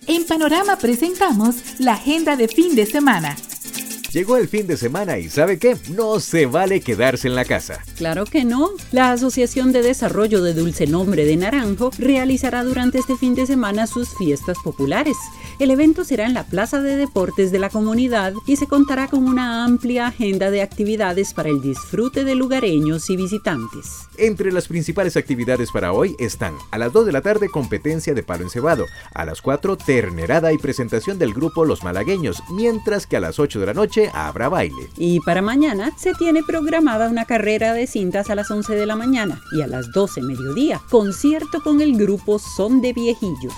En Panorama presentamos la agenda de fin de semana. Llegó el fin de semana y ¿sabe qué? No se vale quedarse en la casa. Claro que no. La Asociación de Desarrollo de Dulce Nombre de Naranjo realizará durante este fin de semana sus fiestas populares. El evento será en la Plaza de Deportes de la comunidad y se contará con una amplia agenda de actividades para el disfrute de lugareños y visitantes. Entre las principales actividades para hoy están: a las 2 de la tarde competencia de palo encebado, a las 4 ternerada y presentación del grupo Los Malagueños, mientras que a las 8 de la noche habrá baile. Y para mañana se tiene programada una carrera de cintas a las 11 de la mañana y a las 12 mediodía, concierto con el grupo Son de Viejillos.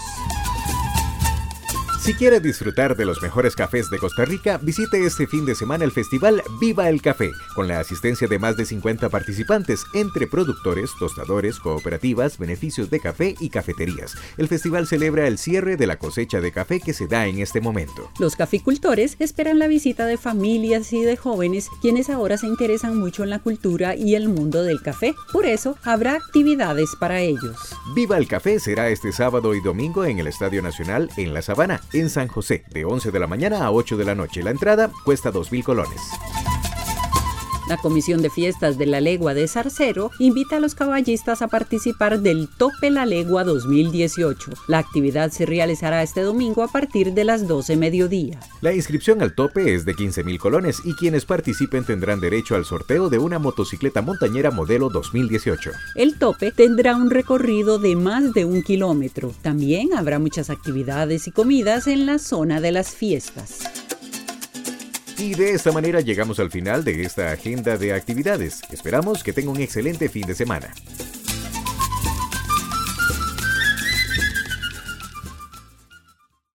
Si quiere disfrutar de los mejores cafés de Costa Rica, visite este fin de semana el festival Viva el Café, con la asistencia de más de 50 participantes, entre productores, tostadores, cooperativas, beneficios de café y cafeterías. El festival celebra el cierre de la cosecha de café que se da en este momento. Los caficultores esperan la visita de familias y de jóvenes, quienes ahora se interesan mucho en la cultura y el mundo del café. Por eso, habrá actividades para ellos. Viva el Café será este sábado y domingo en el Estadio Nacional en La Sabana, en San José, de 11 de la mañana a 8 de la noche. La entrada cuesta 2,000 colones. La Comisión de Fiestas de la Legua de Zarcero invita a los caballistas a participar del Tope La Legua 2018. La actividad se realizará este domingo a partir de las 12 mediodía. La inscripción al tope es de 15,000 colones y quienes participen tendrán derecho al sorteo de una motocicleta montañera modelo 2018. El tope tendrá un recorrido de más de 1 kilómetro. También habrá muchas actividades y comidas en la zona de las fiestas. Y de esta manera llegamos al final de esta agenda de actividades. Esperamos que tenga un excelente fin de semana.